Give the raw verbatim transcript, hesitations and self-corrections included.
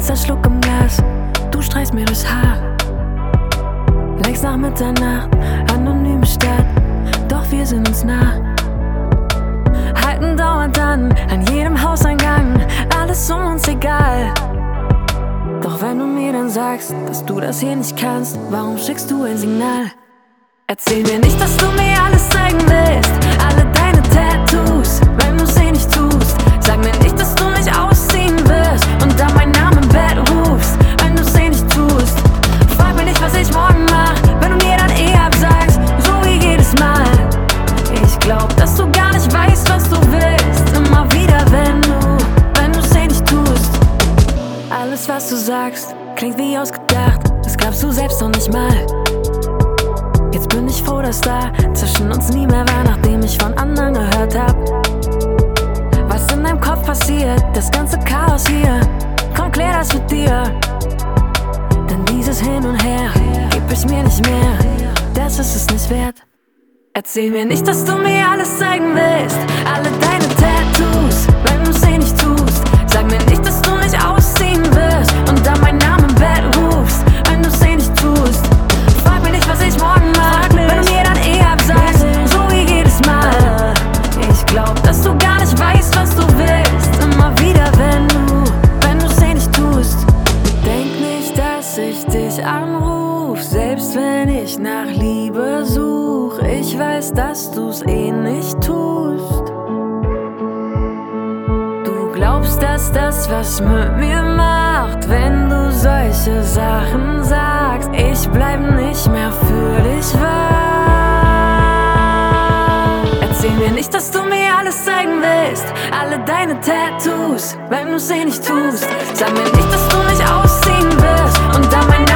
Letzter Schluck im Glas, du streichst mir durchs Haar. Längst nach Mitternacht, anonyme Stadt, doch wir sind uns nah. Halten dauernd an, an jedem Hauseingang, alles um uns egal. Doch wenn du mir dann sagst, dass du das hier nicht kannst, warum schickst du ein Signal? Erzähl mir nicht, dass du mir alles zeigen willst, alle deine Tattoos, wenn du's eh nicht tust. Sag mir nicht, dass du mich ausziehen wirst und dann meinen Namen im Bett rufst, wenn du's eh nicht tust. Frag mich nicht, was ich morgen mach, wenn du mir dann eh absagst, so wie jedes Mal. Ich glaub, dass du gar nicht weißt, was du willst, immer wieder, wenn du, wenn du's eh nicht tust. Alles, was du sagst, klingt wie ausgedacht, das glaubst du selbst noch nicht mal. Jetzt bin ich froh, dass da zwischen uns nie mehr war, nachdem ich von anderen gehört hab. Was in deinem Kopf passiert, das ganze Chaos hier, komm, klär das mit dir. Denn dieses Hin und Her geb ich mir nicht mehr, das ist es nicht wert. Erzähl mir nicht, dass du mir alles zeigen willst, alle deine Tattoos, wenn du's eh nicht tust. Sag mir nicht, dass du mich ausziehen wirst und dann meinen Namen im Bett rufst, wenn du's eh nicht tust. Frag mich nicht, was ich morgen mach, wenn du mir dann eh absagst, so wie jedes Mal. Ich glaub, dass du gar nicht weißt, was du willst, immer wieder, wenn du, wenn du's eh nicht tust. Denk nicht, dass ich dich anruf, selbst wenn ich nach Liebe such. Ich weiß, dass du's eh nicht tust. Du glaubst, dass das was mit mir macht, wenn du solche Sachen sagst. Ich bleib nicht mehr für dich wahr. Erzähl mir nicht, dass du mir alles zeigen willst, alle deine Tattoos, wenn du's eh nicht tust. Sag mir nicht, dass du mich ausziehen wirst und dann mein